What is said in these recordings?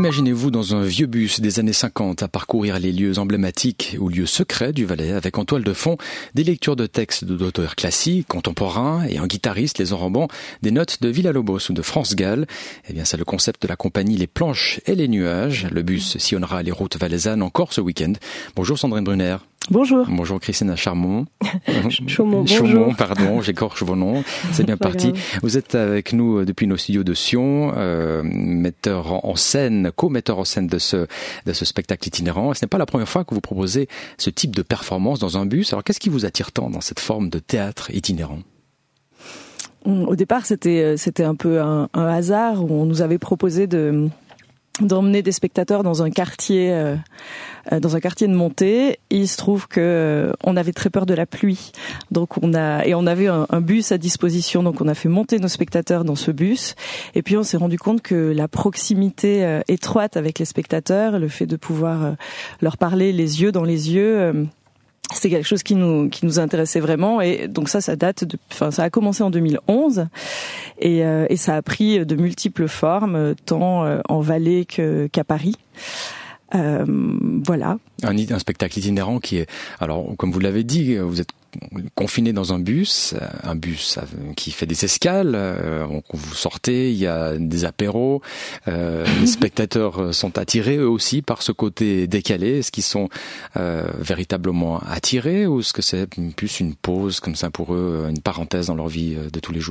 Imaginez-vous dans un vieux bus des années 50 à parcourir les lieux emblématiques ou lieux secrets du Valais avec en toile de fond des lectures de textes d'auteurs classiques, contemporains et un guitariste les enrobant des notes de Villa-Lobos ou de France Gall. Eh bien, c'est le concept de la compagnie Les Planches et les Nuages. Le bus sillonnera les routes valaisannes encore ce week-end. Bonjour Sandrine Brunner. Bonjour. Bonjour Christina Charmont. Chaumont, Chaumont, pardon, j'écorche vos noms. C'est bien parti. Vous êtes avec nous depuis nos studios de Sion, metteur en scène, co-metteur en scène de ce spectacle itinérant. Ce n'est pas la première fois que vous proposez ce type de performance dans un bus. Alors qu'est-ce qui vous attire tant dans cette forme de théâtre itinérant ? Au départ, c'était un peu un hasard où on nous avait proposé d'emmener des spectateurs dans un quartier de Monté. Il se trouve que on avait très peur de la pluie, donc on avait un bus à disposition, donc on a fait monter nos spectateurs dans ce bus. Et puis on s'est rendu compte que la proximité étroite avec les spectateurs, le fait de pouvoir leur parler les yeux dans les yeux, c'est quelque chose qui nous intéressait vraiment. Et donc ça a commencé en 2011 et ça a pris de multiples formes, tant en Valais qu'à Paris. Voilà. Un spectacle itinérant qui est, alors comme vous l'avez dit, vous êtes confiné dans un bus qui fait des escales. Vous sortez, il y a des apéros. Les spectateurs sont attirés eux aussi par ce côté décalé. Est-ce qu'ils sont véritablement attirés ou est-ce que c'est plus une pause comme ça pour eux, une parenthèse dans leur vie de tous les jours ?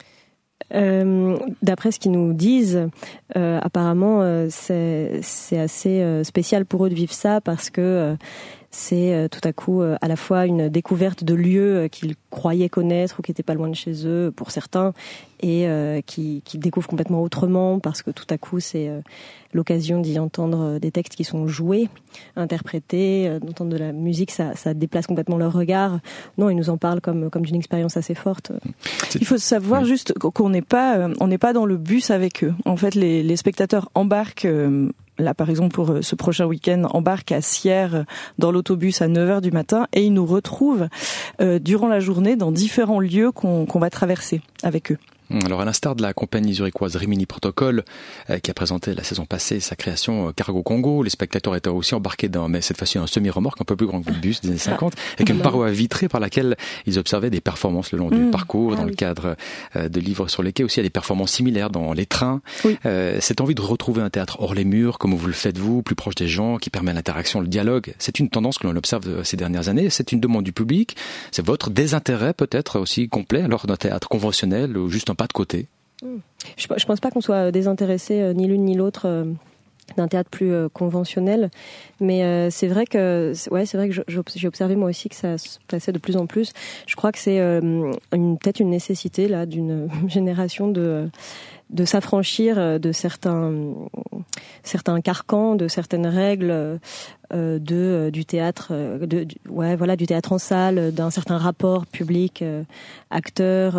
D'après ce qu'ils nous disent, apparemment c'est assez spécial pour eux de vivre ça parce que c'est tout à coup à la fois une découverte de lieux qu'ils croyaient connaître ou qui étaient pas loin de chez eux pour certains et qui découvrent complètement autrement parce que tout à coup c'est l'occasion d'y entendre des textes qui sont joués, interprétés, d'entendre de la musique, ça déplace complètement leur regard. Non, ils nous en parlent comme d'une expérience assez forte. Il faut savoir juste qu'on n'est pas dans le bus avec eux. En fait, les spectateurs embarquent. Là, par exemple, pour ce prochain week-end, embarquent à Sierre dans l'autobus à 9h du matin et ils nous retrouvent durant la journée dans différents lieux qu'on va traverser avec eux. Alors à l'instar de la compagnie zurichoise Rimini Protocol qui a présenté la saison passée sa création Cargo Congo, les spectateurs étaient aussi embarqués mais cette fois-ci un semi-remorque un peu plus grand que le bus des années 50 avec une paroi vitrée par laquelle ils observaient des performances le long du parcours dans le cadre de livres sur les quais. Aussi il y a des performances similaires dans les trains. Oui. Cette envie de retrouver un théâtre hors les murs comme vous le faites vous, plus proche des gens, qui permet l'interaction, le dialogue, c'est une tendance que l'on observe ces dernières années, c'est une demande du public, c'est votre désintérêt peut-être aussi complet alors d'un théâtre conventionnel ou juste un pas de côté. Je pense pas qu'on soit désintéressé ni l'une ni l'autre d'un théâtre plus conventionnel, mais c'est vrai que j'ai observé moi aussi que ça se passait de plus en plus. Je crois que c'est peut-être une nécessité là d'une génération de s'affranchir de certains carcans, de certaines règles du théâtre, du théâtre en salle, d'un certain rapport public acteur,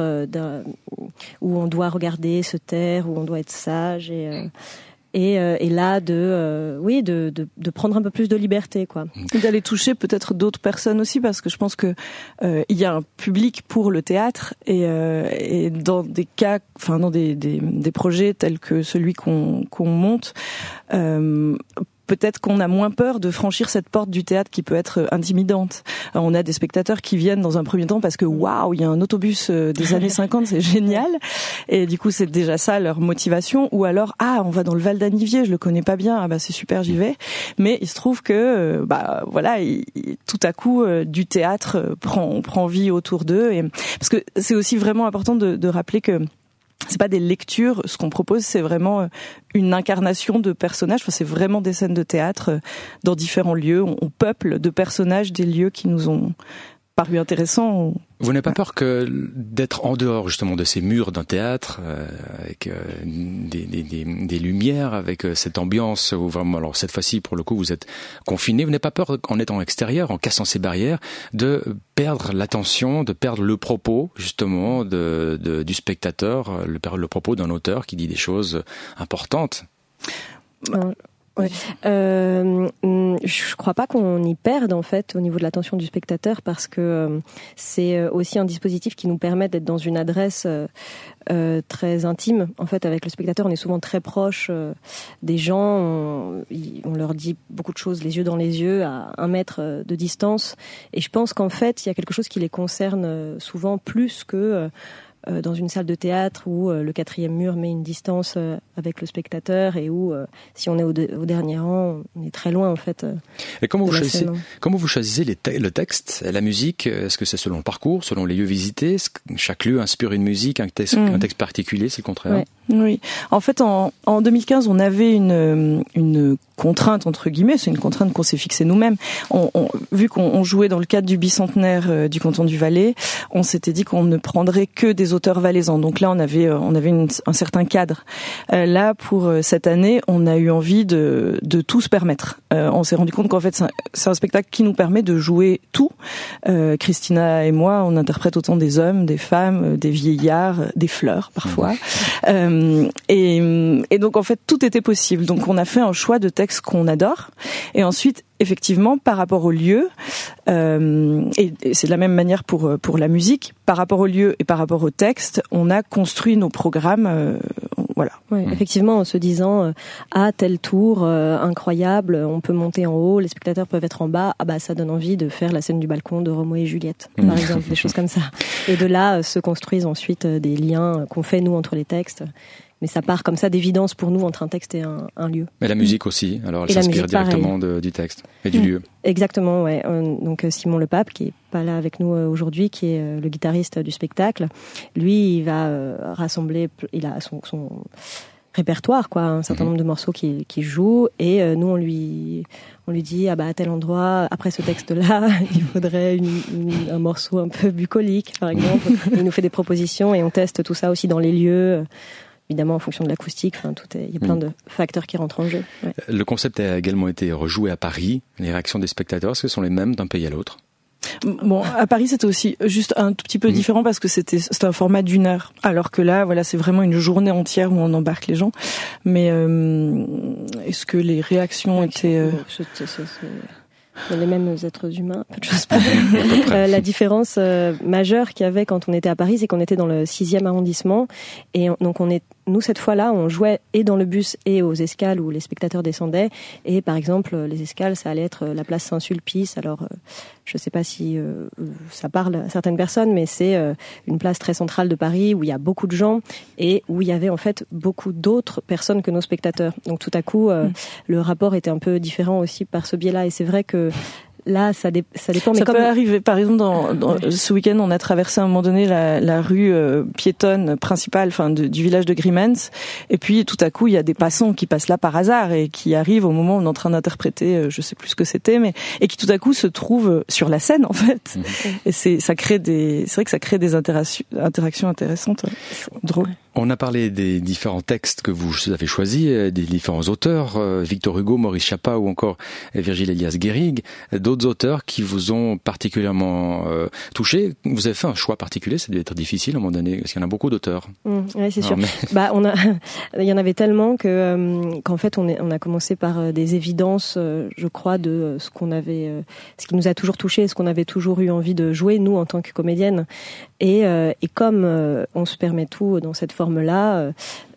où on doit regarder, se taire, où on doit être sage et là de prendre un peu plus de liberté quoi. Et d'aller toucher peut-être d'autres personnes aussi parce que je pense que il y a un public pour le théâtre et dans des cas dans des projets tels que celui qu'on monte peut-être qu'on a moins peur de franchir cette porte du théâtre qui peut être intimidante. On a des spectateurs qui viennent dans un premier temps parce que waouh, il y a un autobus des années 50, c'est génial. Et du coup, c'est déjà ça leur motivation. Ou alors, on va dans le Val d'Anivier, je le connais pas bien, c'est super, j'y vais. Mais il se trouve que, tout à coup, du théâtre prend vie autour d'eux. Et parce que c'est aussi vraiment important de rappeler que c'est pas des lectures, ce qu'on propose, c'est vraiment une incarnation de personnages. Enfin, c'est vraiment des scènes de théâtre dans différents lieux. On peuple de personnages des lieux qui nous ont paru intéressants. Vous n'avez pas peur d'être en dehors justement de ces murs d'un théâtre avec des lumières, avec cette ambiance où vraiment, alors cette fois-ci pour le coup vous êtes confiné, vous n'avez pas peur en étant extérieur, en cassant ces barrières, de perdre l'attention, de perdre le propos justement du spectateur, le propos d'un auteur qui dit des choses importantes? Ouais. je crois pas qu'on y perde en fait au niveau de l'attention du spectateur, parce que c'est aussi un dispositif qui nous permet d'être dans une adresse très intime en fait avec le spectateur. On est souvent très proche des gens, on leur dit beaucoup de choses les yeux dans les yeux à 1 mètre de distance, et je pense qu'en fait il y a quelque chose qui les concerne souvent plus que dans une salle de théâtre où le 4e mur met une distance avec le spectateur, et où si on est au dernier rang, on est très loin en fait. Et comment vous choisissez le texte, la musique? Est-ce que c'est selon le parcours, selon les lieux visités? Est-ce que chaque lieu inspire une musique, un texte particulier, c'est le contraire? Ouais. Oui, en fait en 2015 on avait une contrainte entre guillemets, c'est une contrainte qu'on s'est fixée nous-mêmes. Vu qu'on jouait dans le cadre du bicentenaire du canton du Valais, on s'était dit qu'on ne prendrait que des auteurs valaisans. Donc là on avait un certain cadre. Là pour cette année, on a eu envie de tout se permettre. On s'est rendu compte qu'en fait c'est un spectacle qui nous permet de jouer tout. Christina et moi, on interprète autant des hommes, des femmes, des vieillards, des fleurs parfois. Et donc en fait tout était possible. Donc on a fait un choix de texte qu'on adore, et ensuite effectivement par rapport au lieu, et c'est de la même manière pour la musique, par rapport au lieu et par rapport au texte, on a construit nos programmes. Voilà. Ouais, effectivement, en se disant tel tour incroyable, on peut monter en haut, les spectateurs peuvent être en bas, ça donne envie de faire la scène du balcon de Roméo et Juliette, par exemple, des choses comme ça. Et de là se construisent ensuite des liens qu'on fait nous entre les textes. Mais ça part comme ça d'évidence pour nous entre un texte et un lieu. Mais la musique aussi, alors elle s'inspire directement du texte et du lieu. Exactement, ouais. Donc Simon Lepape, qui est pas là avec nous aujourd'hui, qui est le guitariste du spectacle, lui il va rassembler, il a son répertoire, quoi, un certain nombre de morceaux qu'il joue, et nous on lui dit à tel endroit, après ce texte-là, il faudrait un morceau un peu bucolique, par exemple. Il nous fait des propositions et on teste tout ça aussi dans les lieux. Évidemment, en fonction de l'acoustique, il y a plein de facteurs qui rentrent en jeu. Ouais. Le concept a également été rejoué à Paris. Les réactions des spectateurs, est-ce que sont les mêmes d'un pays à l'autre? Bon, à Paris, c'était aussi juste un tout petit peu différent parce que c'était un format d'1 heure. Alors que là, voilà, c'est vraiment une journée entière où on embarque les gens. Mais est-ce que les réactions étaient... les mêmes êtres humains, peu de choses près. La différence majeure qu'il y avait quand on était à Paris, c'est qu'on était dans le 6e arrondissement, et donc nous cette fois-là, on jouait et dans le bus et aux escales où les spectateurs descendaient. Et par exemple, les escales, ça allait être la place Saint-Sulpice. Alors, je ne sais pas si ça parle à certaines personnes, mais c'est une place très centrale de Paris où il y a beaucoup de gens et où il y avait en fait beaucoup d'autres personnes que nos spectateurs. Donc tout à coup, le rapport était un peu différent aussi par ce biais-là. Et c'est vrai que là, ça dépend. Mais ça peut arriver. Par exemple, ce week-end, on a traversé à un moment donné la rue piétonne principale, du village de Grimens, et puis tout à coup, il y a des passants qui passent là par hasard et qui arrivent au moment où on est en train d'interpréter, je sais plus ce que c'était, mais et qui tout à coup se trouvent sur la scène en fait. Et c'est vrai que ça crée des interactions intéressantes, drôles. On a parlé des différents textes que vous avez choisis, des différents auteurs, Victor Hugo, Maurice Chapa ou encore Virgile Elias-Guérig, d'autres auteurs qui vous ont particulièrement touché. Vous avez fait un choix particulier, ça devait être difficile à un moment donné, parce qu'il y en a beaucoup d'auteurs. Oui, c'est sûr. Il y en avait tellement qu'en fait on a commencé par des évidences, je crois, de ce qui nous a toujours touché, ce qu'on avait toujours eu envie de jouer nous en tant que comédienne. Et comme on se permet tout dans cette forme-là,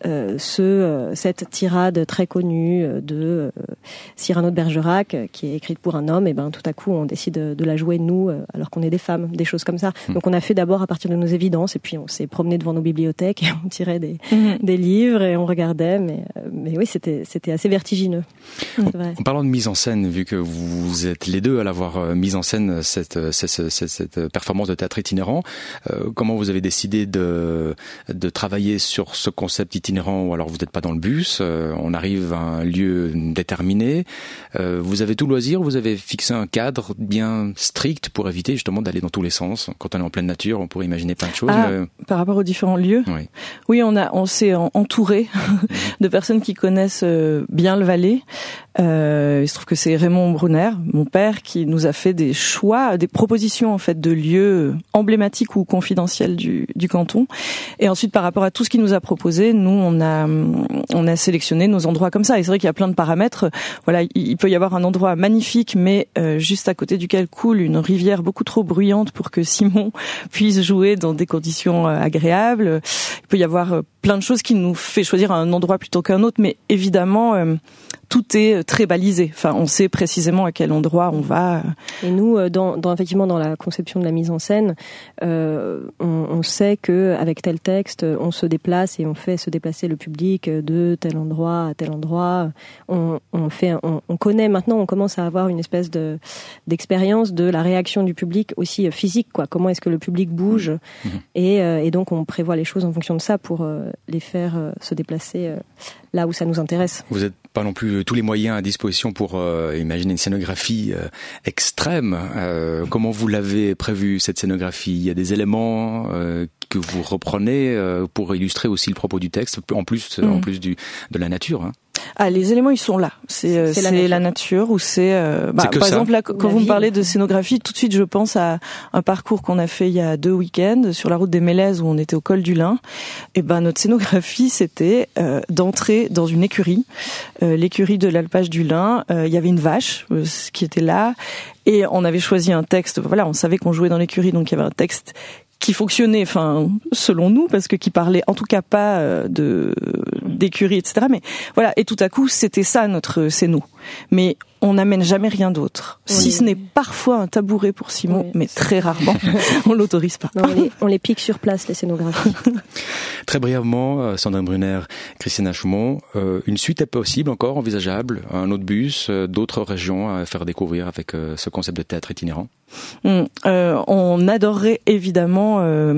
cette tirade très connue de Cyrano de Bergerac, qui est écrite pour un homme, et tout à coup on décide de la jouer nous, alors qu'on est des femmes, des choses comme ça. Donc on a fait d'abord à partir de nos évidences, et puis on s'est promené devant nos bibliothèques, et on tirait des livres et on regardait, mais oui, c'était assez vertigineux. En parlant de mise en scène, vu que vous êtes les deux à l'avoir mise en scène, cette performance de théâtre itinérant, comment vous avez décidé de travailler sur ce concept itinérant, ou alors vous n'êtes pas dans le bus, on arrive à un lieu déterminé, vous avez tout loisir, vous avez fixé un cadre bien strict pour éviter justement d'aller dans tous les sens. Quand on est en pleine nature, on pourrait imaginer plein de choses. Par rapport aux différents lieux, oui, on s'est entouré de personnes qui connaissent bien le Valais. Il se trouve que c'est Raymond Brunner, mon père, qui nous a fait des choix, des propositions en fait de lieux emblématiques ou confidentiels du canton. Et ensuite, par rapport à tout ce qu'il nous a proposé, nous on a sélectionné nos endroits comme ça. Et c'est vrai qu'il y a plein de paramètres. Voilà, il peut y avoir un endroit magnifique, mais juste à côté duquel coule une rivière beaucoup trop bruyante pour que Simon puisse jouer dans des conditions agréables. Il peut y avoir plein de choses qui nous fait choisir un endroit plutôt qu'un autre, mais évidemment tout est très balisé. Enfin, on sait précisément à quel endroit on va. Et nous, effectivement, dans la conception de la mise en scène, on sait que avec tel texte, on se déplace et on fait se déplacer le public de tel endroit à tel endroit. On connaît maintenant, on commence à avoir une espèce d'expérience de la réaction du public aussi physique, quoi. Comment est-ce que le public bouge et donc on prévoit les choses en fonction de ça pour les faire se déplacer là où ça nous intéresse. Vous n'êtes pas non plus tous les moyens à disposition pour imaginer une scénographie extrême. Comment vous l'avez prévu, cette scénographie ? Il y a des éléments que vous reprenez pour illustrer aussi le propos du texte, en plus de la nature, hein. Ah, les éléments, ils sont là. C'est la nature ou c'est par exemple là, quand vous me parlez de scénographie, tout de suite je pense à un parcours qu'on a fait il y a 2 week-ends sur la route des Mélèzes où on était au col du Lin. Et notre scénographie c'était d'entrer dans une écurie, l'écurie de l'alpage du Lin. Il y avait une vache qui était là et on avait choisi un texte. Voilà, on savait qu'on jouait dans l'écurie, donc il y avait un texte qui fonctionnait, enfin, selon nous, parce que qui parlait en tout cas pas d'écurie, etc. Mais voilà, et tout à coup, c'était ça c'est nous. Mais on n'amène jamais rien d'autre, si ce n'est parfois un tabouret pour Simon, mais très rarement, on l'autorise pas. Non, on les pique sur place, les scénographies. Très brièvement, Sandrine Brunner, Christina Chaumont, une suite est possible encore, envisageable, un autre bus, d'autres régions à faire découvrir avec ce concept de théâtre itinérant? On adorerait évidemment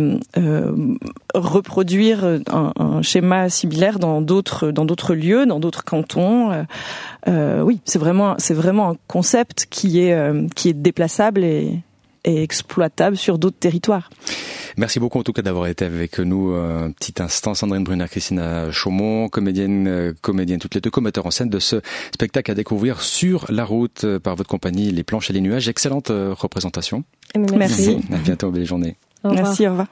reproduire un schéma similaire dans d'autres lieux, dans d'autres cantons. Oui, c'est vraiment un concept qui est déplaçable et exploitable sur d'autres territoires. Merci beaucoup en tout cas d'avoir été avec nous un petit instant. Sandrine Brunner, Christina Chaumont, comédienne toutes les deux, co-metteurs en scène de ce spectacle à découvrir sur la route par votre compagnie Les Planches et les Nuages. Excellente représentation. Merci. À bientôt, belle journée. Merci, au revoir.